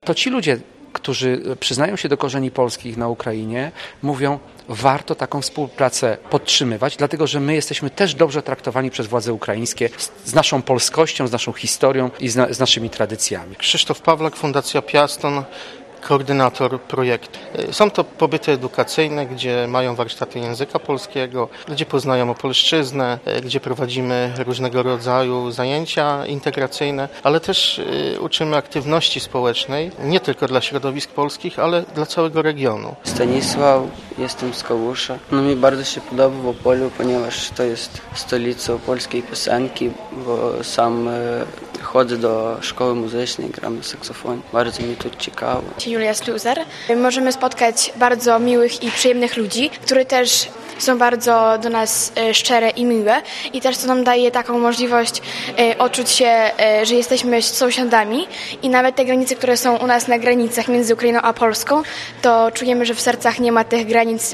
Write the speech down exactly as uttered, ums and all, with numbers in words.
To ci ludzie, którzy przyznają się do korzeni polskich na Ukrainie, mówią, warto taką współpracę podtrzymywać, dlatego że my jesteśmy też dobrze traktowani przez władze ukraińskie z, z naszą polskością, z naszą historią i z, na, z naszymi tradycjami. Krzysztof Pawlak, Fundacja Piaston, koordynator projektu. Są to pobyty edukacyjne, gdzie mają warsztaty języka polskiego, gdzie poznają opolszczyznę, gdzie prowadzimy różnego rodzaju zajęcia integracyjne, ale też uczymy aktywności społecznej, nie tylko dla środowisk polskich, ale dla całego regionu. Stanisław, jestem z Kałusza. No mi bardzo się podoba w Opolu, ponieważ to jest stolica polskiej piosenki, bo sam chodzę do szkoły muzycznej, gram na saksofonie. Bardzo mi tu ciekawo. Julia Sluzer. Możemy spotkać bardzo miłych i przyjemnych ludzi, którzy też są bardzo do nas szczere i miłe i też to nam daje taką możliwość odczuć się, że jesteśmy sąsiadami i nawet te granice, które są u nas na granicach między Ukrainą a Polską, to czujemy, że w sercach nie ma tych granic